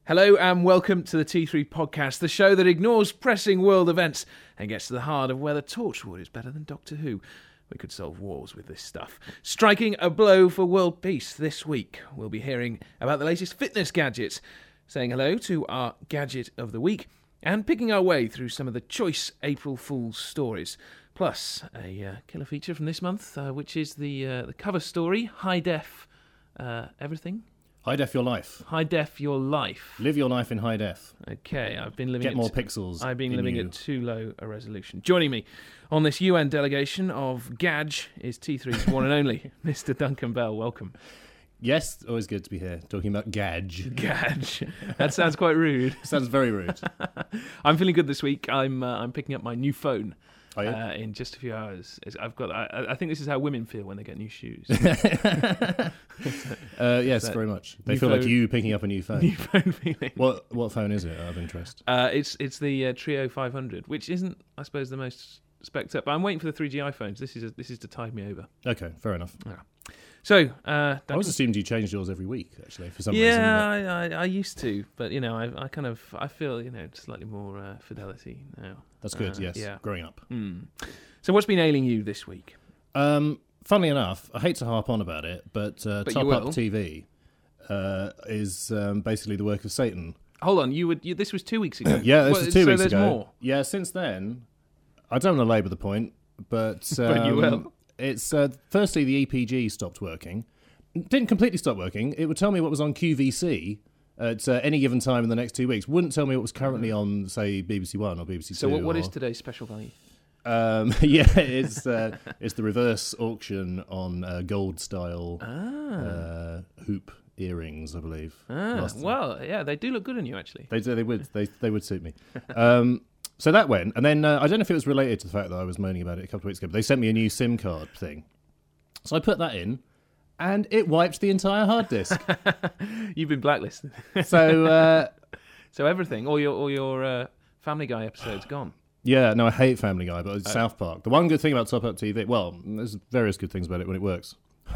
Hello and welcome to the T3 podcast, the show that ignores pressing world events and gets to the heart of whether Torchwood is better than Doctor Who. We could solve wars with this stuff. Striking a blow for world peace this week, we'll be hearing about the latest fitness gadgets, saying hello to our Gadget of the Week, and picking our way through some of the choice April Fool's stories. Plus, a killer feature from this month, which is the cover story, High Def Everything. High def your life. High Def Your Life. Live your life in high def. Okay, I've been living Get more pixels. I've been living at too low a resolution. Joining me on this UN delegation of Gadge is T3's one and only Mr. Duncan Bell. Welcome. Yes, always good to be here, talking about Gadge. Gadge. That sounds quite rude. Sounds very rude. I'm feeling good this week. I'm picking up my new phone. Oh, in just a few hours. I think this is how women feel when they get new shoes. Yes, very much. They feel like you picking up a new phone. New phone feeling. What phone is it, out of interest? It's the Trio 500, which isn't, I suppose, the most spec'd up. But I'm waiting for the 3G iPhones. This is to tide me over. Okay, fair enough. Yeah. So, I always assumed you changed yours every week, actually, for some reason. Yeah, I used to, but I feel slightly more fidelity now. That's good. Yes, yeah. Growing up. So, what's been ailing you this week? Funnily enough, I hate to harp on about it, but Top Up TV is basically the work of Satan. Hold on, this was 2 weeks ago. Yeah, this was 2 weeks ago. So there's more. Yeah, since then, I don't want to labour the point, but but you will. It's firstly the EPG stopped working. Didn't completely stop working. It would tell me what was on QVC at any given time in the next 2 weeks. Wouldn't tell me what was currently on, say, BBC One or BBC Two. So what is today's special value? Yeah, it's the reverse auction on gold style hoop earrings, I believe. Well, yeah, they do look good on you, actually. They would suit me. So that went, and then I don't know if it was related to the fact that I was moaning about it a couple of weeks ago, but they sent me a new SIM card thing. So I put that in, and it wiped the entire hard disk. You've been blacklisted. So everything, all your Family Guy episodes gone. Yeah, no, I hate Family Guy, but it's South Park. The one good thing about Top Up TV, well, there's various good things about it when it works.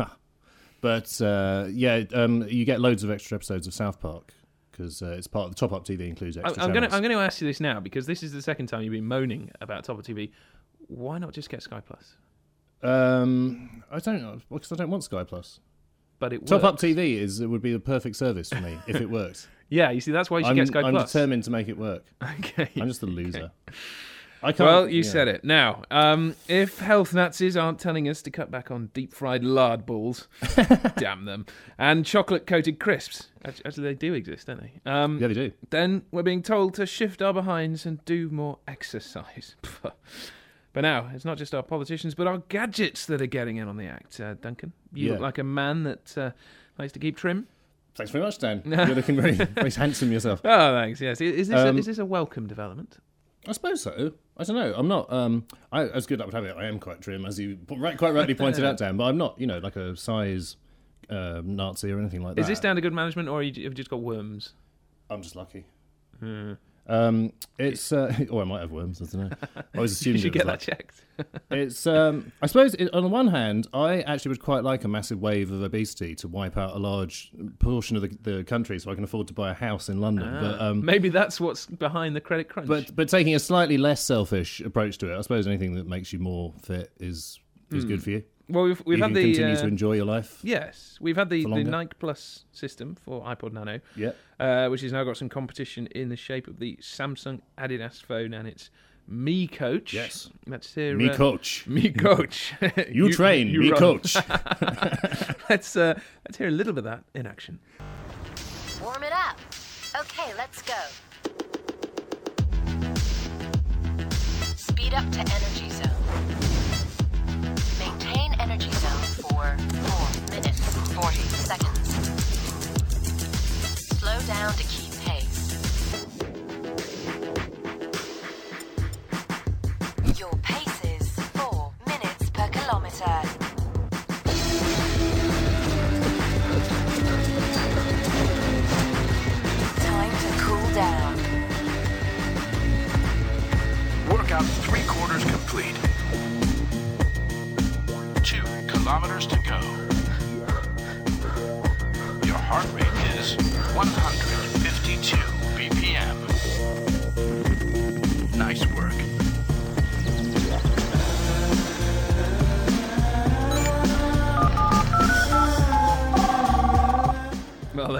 But you get loads of extra episodes of South Park. Because it's part of the Top Up TV includes extra channels. I'm going to ask you this now, because this is the second time you've been moaning about Top Up TV. Why not just get Sky Plus? I don't know, because I don't want Sky Plus. But it Top Up TV would be the perfect service for me if it worked. Yeah, you see, that's why you should get Sky Plus. I'm determined to make it work. Okay. I'm just a loser. Okay. I can't, well, you said it. Now, if health Nazis aren't telling us to cut back on deep-fried lard balls, damn them, and chocolate-coated crisps, actually they do exist, don't they? Yeah, they do. Then we're being told to shift our behinds and do more exercise. But now, it's not just our politicians, but our gadgets that are getting in on the act. Duncan, you look like a man that likes to keep trim. Thanks very much, Dan. You're looking very, very handsome yourself. Oh, thanks, yes. Is this a welcome development? I suppose so. I don't know. I'm not, as good as I would have it, I am quite trim, as you quite rightly pointed out, Dan, but I'm not, like a size Nazi or anything like that. Is this down to good management, or have you just got worms? I'm just lucky. It's, or I might have worms, I don't know. I always assumed you should get that checked. It's, I suppose, on the one hand, I actually would quite like a massive wave of obesity to wipe out a large portion of the country so I can afford to buy a house in London. But maybe that's what's behind the credit crunch. But taking a slightly less selfish approach to it, I suppose anything that makes you more fit is good for you. Well, we've had the continue to enjoy your life. Yes, we've had the Nike Plus system for iPod Nano, which has now got some competition in the shape of the Samsung Adidas phone and its Mi Coach. Yes, let's hear Mi Coach. Mi Coach. you train, Mi Coach. Let's hear a little bit of that in action. Warm it up. Okay, let's go. Speed up to energy zone. Maintain energy zone for 4 minutes, 40 seconds. Slow down to keep pace. Your pace is 4 minutes per kilometer. Time to cool down. Workout 3/4 complete. 2 kilometers to go. Your heart rate is 152.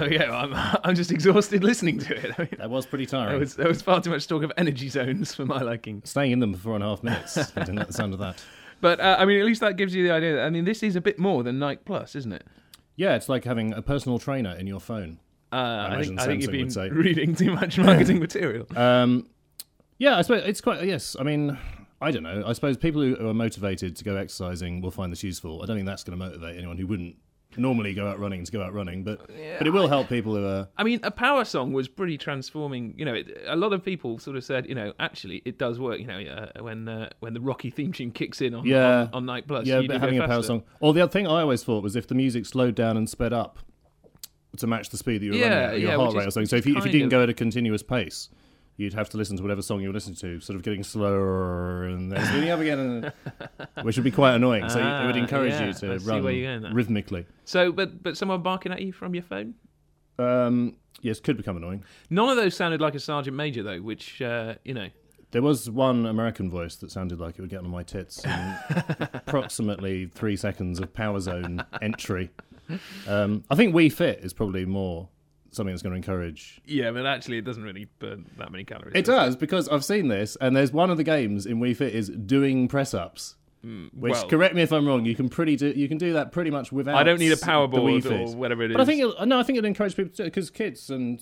Oh yeah, I'm just exhausted listening to it. I mean, That was pretty tiring. there was far too much talk of energy zones for my liking. Staying in them for 4.5 minutes. I didn't like the sound of that. But I mean, at least that gives you the idea. I mean, this is a bit more than Nike Plus, isn't it? Yeah, it's like having a personal trainer in your phone. I think Samsung you've would say. been reading too much marketing material. Yeah, I suppose it's quite, yes. I mean, I don't know. I suppose people who are motivated to go exercising will find this useful. I don't think that's going to motivate anyone who wouldn't normally go out running to go out running, but it will help people who are... I mean, a power song was pretty transforming. You know, a lot of people sort of said, you know, actually it does work. You know, when the Rocky theme tune kicks in on Nike Plus, yeah, you but do having go a power faster. song. Or the other thing I always thought was if the music slowed down and sped up to match the speed that you were running at, your heart which rate or is something. So if you kind didn't of- go at a continuous pace, you'd have to listen to whatever song you were listening to, sort of getting slower and then speeding up again, which would be quite annoying. So it would encourage you to I see run where you're going there. rhythmically. So, but someone barking at you from your phone. Yes, could become annoying. None of those sounded like a sergeant major though, which you know. There was one American voice that sounded like it would get on my tits in approximately 3 seconds of Power Zone entry. I think Wii Fit is probably more something that's going to encourage. Yeah, but actually, it doesn't really burn that many calories. It does, because I've seen this, and there's one of the games in Wii Fit is doing press-ups. Which, well- correct me if I'm wrong, you can do that pretty much without. I don't need a the power Wii board Fit. or whatever it is. But I think it'll encourage people to do it, because kids and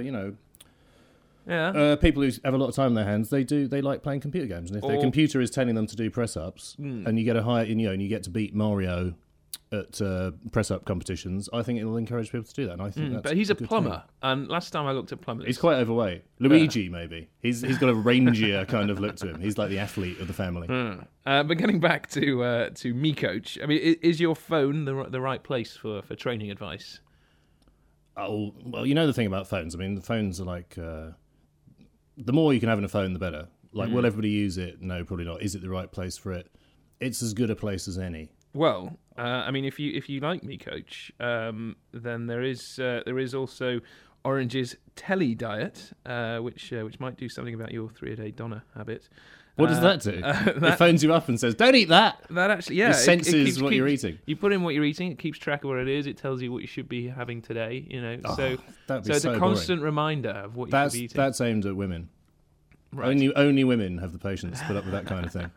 yeah. people who have a lot of time in their hands, they like playing computer games, and if their Or- computer is telling them to do press-ups, and you get and you get to beat Mario at press-up competitions, I think it'll encourage people to do that. And I think that's But he's a good plumber, thing. and last time I looked at plumbers, He's quite overweight. Luigi, maybe. He's got a rangier kind of look to him. He's like the athlete of the family. But getting back to Me Coach, I mean, is your phone the right place for training advice? Oh, well, you know the thing about phones. I mean, the phones are like... the more you can have in a phone, the better. Like, will everybody use it? No, probably not. Is it the right place for it? It's as good a place as any. Well, I mean, if you like Me Coach, then there is also Orange's Telly Diet, which might do something about your 3-a-day Donna habit. What does that do? It phones you up and says, don't eat that! That actually, yeah, It senses what you're eating. You put in what you're eating. It keeps track of what it is. It tells you what you should be having today. You know, so that'd be it's so a constant reminder of what you should be eating. That's aimed at women. Right. Only women have the patience to put up with that kind of thing.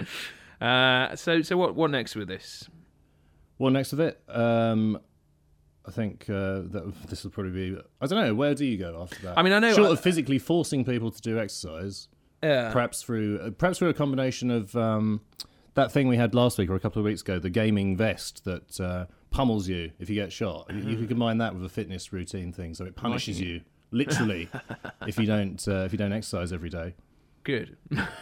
So what next with this? Well, next with it, I think that this will probably be... I don't know, where do you go after that? I mean, I know... Short of physically forcing people to do exercise, perhaps through a combination of that thing we had last week or a couple of weeks ago, the gaming vest that pummels you if you get shot. You could combine that with a fitness routine thing, so it punishes you, literally, if you don't exercise every day. Good.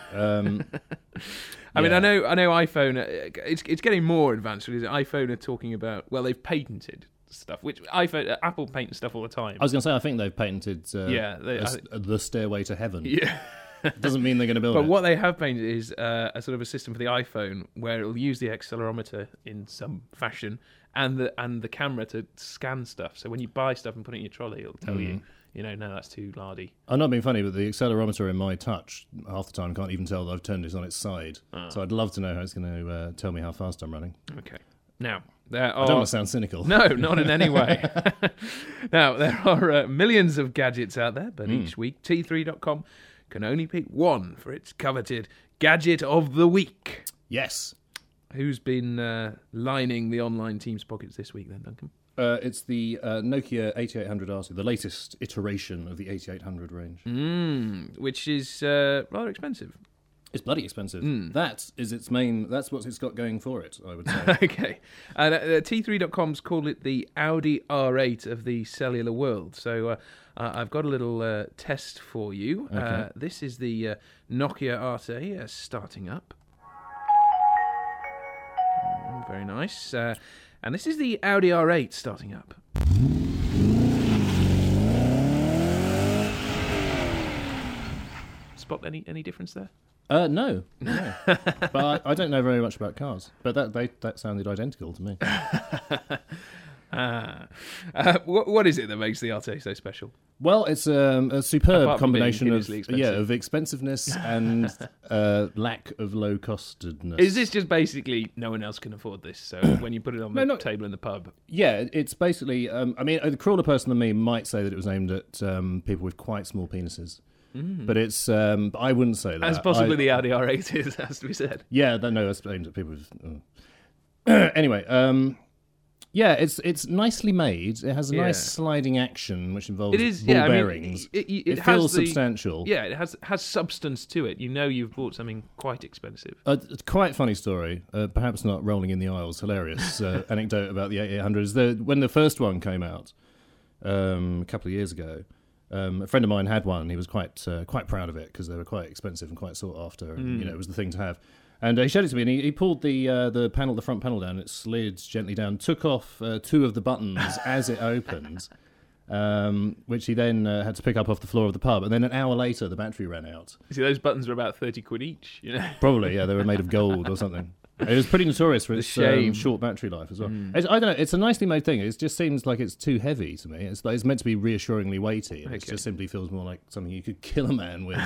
I mean, I know iPhone. It's getting more advanced because iPhone are talking about. Well, they've patented stuff, which Apple patents stuff all the time. I was going to say, I think they've patented the Stairway to Heaven. Yeah. Doesn't mean they're going to build But it. what they have painted is a sort of a system for the iPhone where it'll use the accelerometer in some fashion and the camera to scan stuff. So when you buy stuff and put it in your trolley, it'll tell you, no, that's too lardy. I'm not being funny, but the accelerometer in my Touch, half the time, can't even tell that I've turned it on its side. So I'd love to know how it's going to tell me how fast I'm running. Okay. Now, there are... I don't want to sound cynical. No, not in any way. Now, there are millions of gadgets out there, but each week, T3.com can only pick one for its coveted Gadget of the Week. Yes. Who's been lining the online team's pockets this week then, Duncan? It's the Nokia 8800RC, the latest iteration of the 8800 range. Which is rather expensive. It's bloody expensive. That is its main... That's what it's got going for it, I would say. Okay. And T3.com's called it the Audi R8 of the cellular world. So I've got a little test for you. Okay. This is the Nokia R8 starting up. Very nice. And this is the Audi R8 starting up. Spot any difference there? No. But I don't know very much about cars. But that sounded identical to me. What is it that makes the Arte so special? Well, it's a superb Apart from being combination of hideously expensive. of expensiveness and lack of low-costedness. Is this just basically no one else can afford this? So when you put it on the table in the pub, Yeah, it's basically. I mean, a crueler person than me might say that it was aimed at people with quite small penises, but it's. I wouldn't say that. as possibly the Audi R8 is, has to be said. Yeah, no, that's aimed at people with. Anyway, yeah, it's nicely made. It has a nice sliding action, which involves It is, ball yeah. I mean, bearings. it feels has the- substantial. Yeah, it has substance to it. You know, you've bought something quite expensive. A quite funny story, perhaps not rolling in the aisles, hilarious anecdote about the 8800 is when the first one came out a couple of years ago. A friend of mine had one. He was quite proud of it because they were quite expensive and quite sought after. And, it was the thing to have. And he showed it to me, and he pulled the front panel down. It slid gently down, took off two of the buttons as it opened, which he then had to pick up off the floor of the pub. And then an hour later, the battery ran out. See, those buttons are about 30 quid each. You know, Probably, yeah, they were made of gold or something. It was pretty notorious for its shame. short battery life as well. I don't know. It's a nicely made thing. It just seems like it's too heavy to me. It's meant to be reassuringly weighty, and it just simply feels more like something you could kill a man with.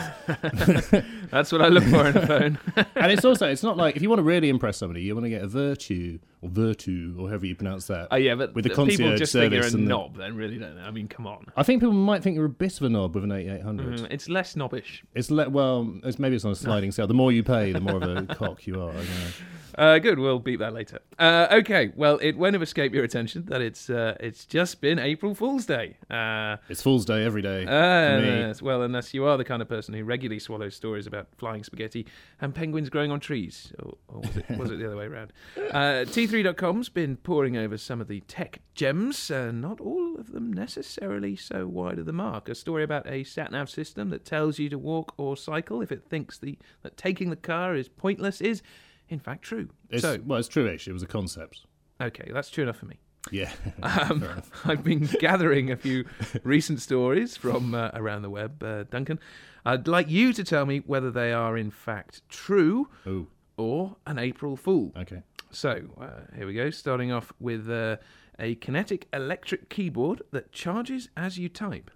That's what I look for in a phone. And it's not like if you want to really impress somebody, you want to get a Virtue or however you pronounce that. Oh yeah, but with the people concierge just think you're a service and knob, then really don't they? I mean, come on. I think people might think you're a bit of a knob with an 8800. It's less snobbish. Maybe it's on a sliding scale. The more you pay, the more of a cock you are. I don't know. Good, we'll beat that later. Okay, well, it won't have escaped your attention that it's just been April Fool's Day. It's Fool's Day every day. For me. Yes, well, unless you are the kind of person who regularly swallows stories about flying spaghetti and penguins growing on trees. Or was it the other way around? T3.com's been poring over some of the tech gems, not all of them necessarily so wide of the mark. A story about a sat-nav system that tells you to walk or cycle if it thinks that taking the car is pointless is, in fact, true. It's true-ish. It was a concept. Okay, that's true enough for me. Yeah. I've been gathering a few recent stories from around the web, Duncan. I'd like you to tell me whether they are in fact true or an April Fool. Okay. So, here we go. Starting off with a kinetic electric keyboard that charges as you type.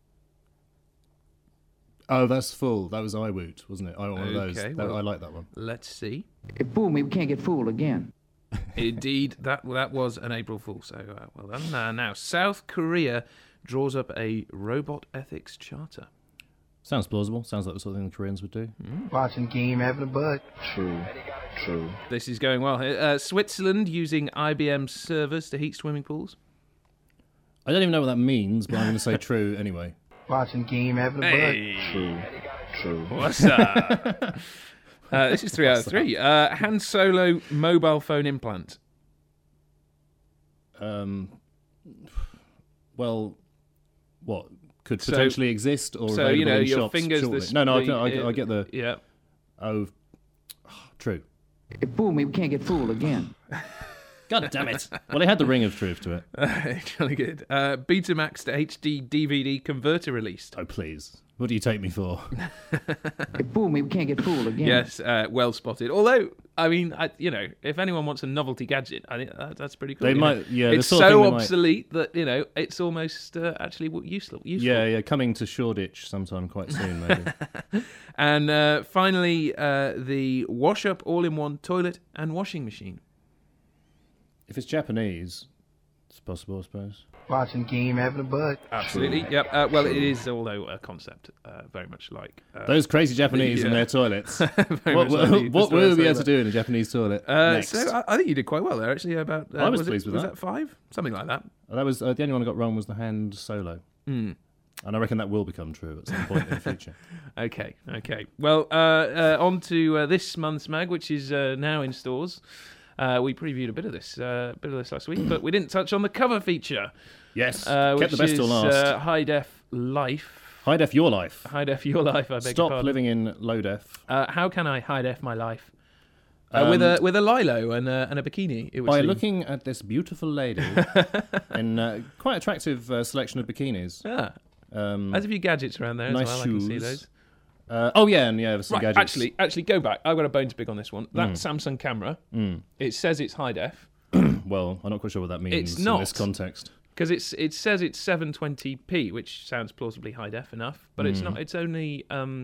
Oh, that's full. That was iWoot, wasn't it? I want one of those. Okay, I like that one. Let's see. It fooled me. We can't get fooled again. Indeed, that was an April Fool. So, well done. Now, South Korea draws up a robot ethics charter. Sounds plausible. Sounds like the sort of thing the Koreans would do. Watching game, having a bud. True. This is going well. Switzerland using IBM servers to heat swimming pools. I don't even know what that means, but I'm going to say true anyway. Watching game, having a Hey. bud. True. What's up? This is 3 out of 3. Han Solo mobile phone implant. Well, what could So- potentially exist or So, available you know, in your shops fingers... shortly. the- No, the- I get the... Yeah. Oh, true. It fooled me. We can't get fooled again. God damn it. Well, it had the ring of truth to it. Jolly good. Betamax to HD DVD converter released. Oh, please. What do you take me for? It fooled me. We can't get fooled again. Yes, well spotted. Although, I mean, if anyone wants a novelty gadget, I think that's pretty cool. They you might- know? yeah, the It's sort of so thing they might- obsolete that it's almost actually useful. Yeah, coming to Shoreditch sometime quite soon, maybe. And finally, the wash up all-in-one toilet and washing machine. If it's Japanese, it's possible, I suppose. Watching game, having a bud. Absolutely. Yep. Well, it is, although a concept, very much like Those crazy Japanese and their toilets. very What much like the will we be story able to do in a Japanese toilet next? So I think you did quite well there, actually. About I was pleased with was that. that 5? Something like that. That was the only one I got wrong was the hand solo. And I reckon that will become true at some point in the future. Okay. Well, on to this month's mag, which is now in stores. We previewed a bit of this last week, but we didn't touch on the cover feature. Yes, which kept the best is till last. High Def Life. High def your life. High Def Your Life. I beg your Stop pardon. living in low def. How can I high def my life? With a lilo and a bikini. It would By seem. looking at this beautiful lady in quite attractive selection of bikinis. There's a few gadgets around there Nice as well. I can see shoes. those. There's some Right, gadgets. actually, go back. I've got a bone to pick on this one. That Samsung camera, it says it's high def. Well, I'm not quite sure what that means It's not. in this context. Because it says it's 720p, which sounds plausibly high def enough, but it's not. It's only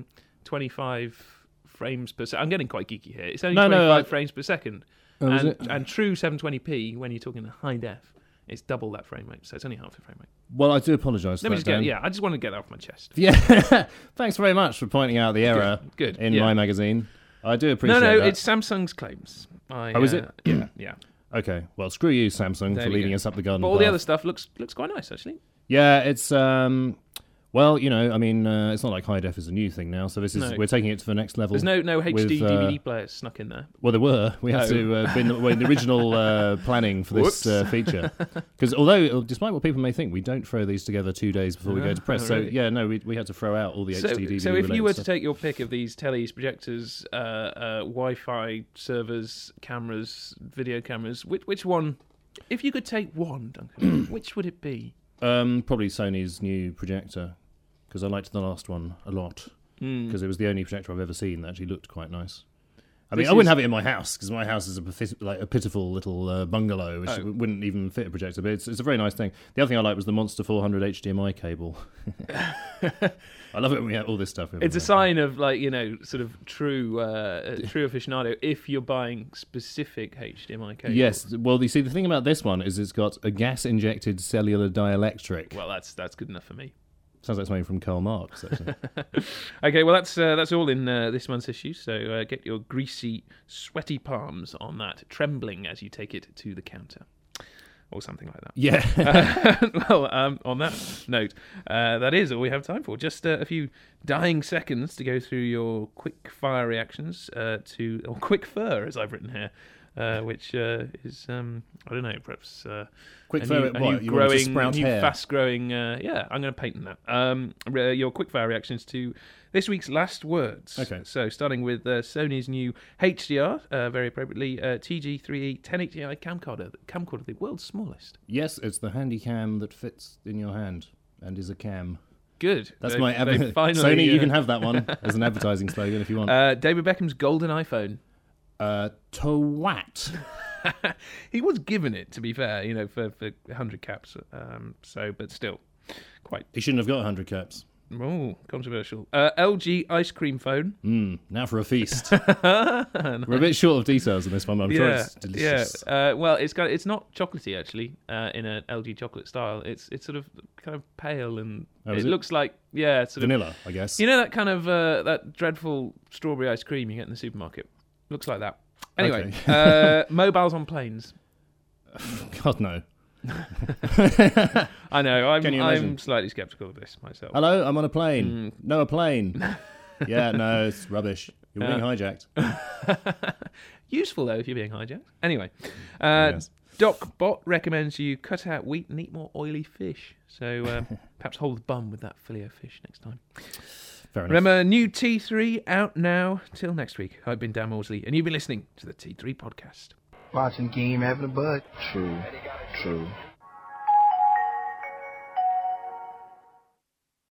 25 frames per second. I'm getting quite geeky here. It's only 25 frames per second. Oh, is it? And true 720p, when you're talking high def, it's double that frame rate, so it's only half the frame rate. Well, I do apologise for Let me that, just Dan. I just want to get that off my chest. Yeah, thanks very much for pointing out the error Good. in Yeah. my magazine. I do appreciate No, that. it's Samsung's claims. Is it? Yeah. Okay, well, screw you, Samsung, There for we leading go. us up the garden But all the path. other stuff looks quite nice, actually. Yeah, it's well, you know, I mean, it's not like high def is a new thing now. So this is No. we're taking it to the next level. There's no HD with, DVD players snuck in there. Well, there were. We had to in the original planning for this feature. Because although, despite what people may think, we don't throw these together 2 days before we go to press. really? So yeah, no, we had to throw out all the HD DVD. So if you were to stuff. take your pick of these tellies, projectors, Wi-Fi servers, cameras, video cameras, which one? If you could take one, Duncan, which would it be? Probably Sony's new projector, because I liked the last one a lot. Because it was the only projector I've ever seen that actually looked quite nice. I mean, I wouldn't have it in my house because my house is a pitiful little bungalow which wouldn't even fit a projector. But it's a very nice thing. The other thing I liked was the Monster 400 HDMI cable. I love it when we have all this stuff. It's a sign of sort of true aficionado if you're buying specific HDMI cables. Yes. Well, you see, the thing about this one is it's got a gas-injected cellular dielectric. Well, that's good enough for me. Sounds like something from Karl Marx, actually. Okay, well that's all in this month's issue. So get your greasy, sweaty palms on that, trembling as you take it to the counter, or something like that. Yeah. Well, on that note, that is all we have time for. Just a few dying seconds to go through your quick fire reactions or quick fur, as I've written here. Which is I don't know, perhaps Quick fur. What? You want it to sprout hair? fast-growing. Yeah, I'm going to patent that. Your quickfire reactions to this week's last words. Okay. So starting with Sony's new HDR, very appropriately TG3E 1080i camcorder, the world's smallest. Yes, it's the handy cam that fits in your hand and is a cam. Good. That's They- my they finally, Sony, you can have that one as an advertising slogan if you want. David Beckham's golden iPhone. Twat. He was given it, to be fair, for 100 caps. But still, quite. He shouldn't have got 100 caps. Oh, controversial. LG ice cream phone. Now for a feast. We're a bit short of details on this one, but I'm sure it's delicious. Yeah. Well, it's not chocolatey actually. In an LG chocolate style, it's sort of kind of pale and is it? looks like sort of Vanilla, I guess. You know that kind of that dreadful strawberry ice cream you get in the supermarket. Looks like that. Anyway, mobiles on planes. God, no. I know. Can you I'm imagine? slightly sceptical of this myself. Hello, I'm on a plane. No, a plane. Yeah, no, it's rubbish. You're being hijacked. Useful though if you're being hijacked. Anyway, Yes. DocBot recommends you cut out wheat and eat more oily fish. So perhaps hold the bum with that filet of fish next time. Fair enough. Remember, new T3 out now. Till next week. I've been Dan Maudsley, and you've been listening to the T3 podcast. Watching game having a bud. True.